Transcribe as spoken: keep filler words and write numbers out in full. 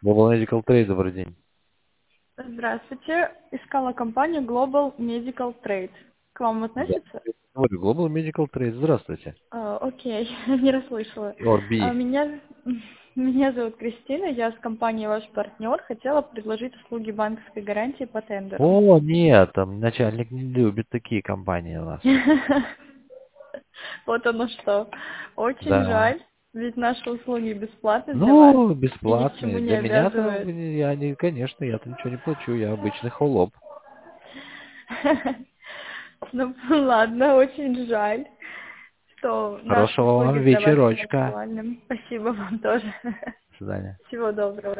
Global Medical Trade, добрый день. Здравствуйте. Искала компанию Global Medical Trade. К вам Да. относится? Говорю, Global Medical Trade, здравствуйте. А, окей, не расслышала. Or А, B. меня, меня зовут Кристина, я с компанией ваш партнер. Хотела предложить услуги банковской гарантии по тендеру. О, нет, там начальник не любит такие компании у нас. Вот оно что. Очень Да. жаль, ведь наши услуги бесплатны для вас Ну, и ни к чему бесплатные. не Для меня-то, обязывают. я не, конечно, я-то ничего не плачу, я обычный холоп. Ну, ладно, очень жаль, что наши Хорошего услуги вам для вас не вечерочка. актуальны. Спасибо вам тоже. До свидания. Всего доброго.